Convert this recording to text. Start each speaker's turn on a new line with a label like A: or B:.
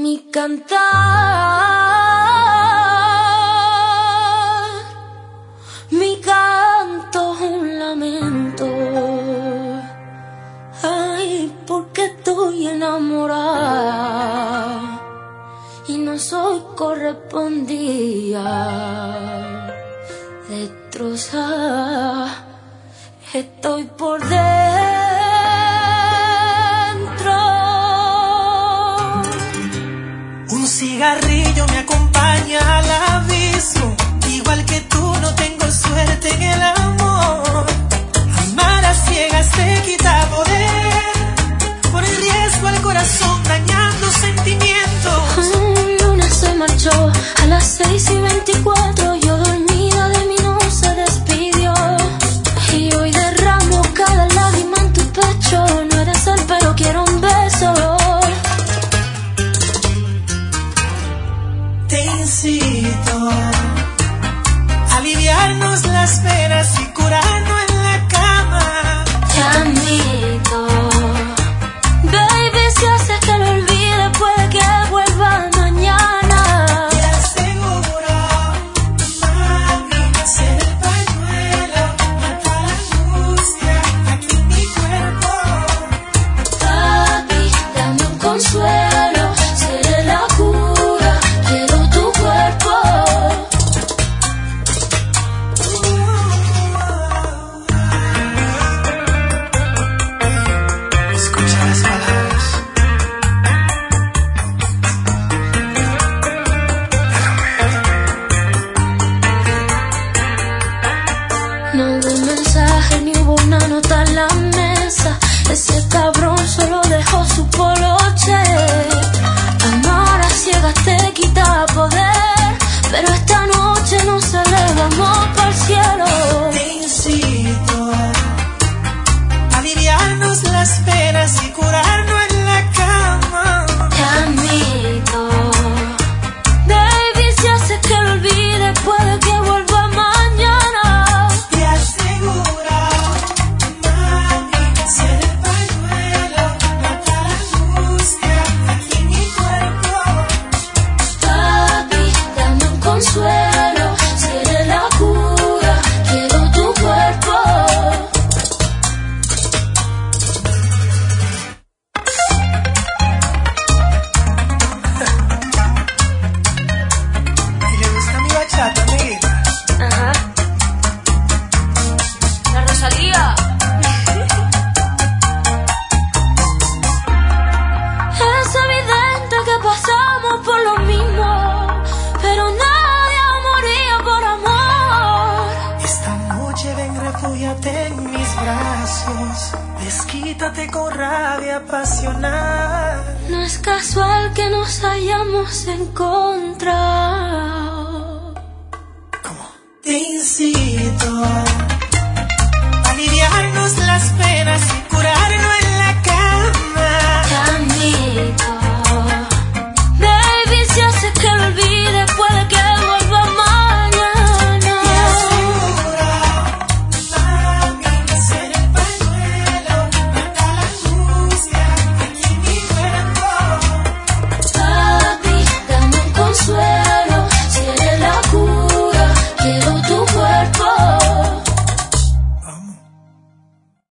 A: Mi cantar, mi canto es un lamento. Ay, porque estoy enamorada y no soy correspondida. Destrozada estoy por dentro.
B: Un cigarrillo me acompaña al abismo. Igual que tú no tengo suerte en el amor. Amar a ciegas te quita poder. Por el riesgo al corazón dañando sentimientos.
A: Luna se marchó a las 6:24. Yo dormida de mí no se despidió. Y hoy derramo cada lágrima en tu pecho. No eres él pero quiero un beso.
B: Te incito a aliviarnos las penas y curarnos en la cama.
A: Te admito, baby, si haces que lo olvide puede que vuelva mañana.
B: Te aseguro, mami, ser el pañuelo, matar la angustia aquí en mi cuerpo.
A: Papi, dame un consuelo, seré la cura, quiero tu cuerpo.
B: Escucha las palabras.
A: No hubo un mensaje ni hubo una nota en la mesa. Ese cabrón solo dejó su poloche. Amar a ciegas te quita poder, pero esta noche nos elevamos para el cielo.
B: Te incito a aliviarnos las penas y curarnos en la cama.
A: Te admito, baby, si haces que lo olvide puede que vuelva mañana.
B: Te aseguro, mami, ser el pañuelo, matar la angustia aquí en mi cuerpo.
A: Papi, dame un consuelo, seré la cura, quiero tu cuerpo.
B: ¿Y le gusta mi bachata, amiguita?
A: Ajá. La Rosalía. Es evidente que pasamos por lo mismo, pero nadie moría por amor.
B: Esta noche ven, refúgiate en mis brazos. Desquítate con rabia pasional.
A: No es casual que nos hayamos encontrado.
B: ¿Cómo? Te incito a aliviarnos las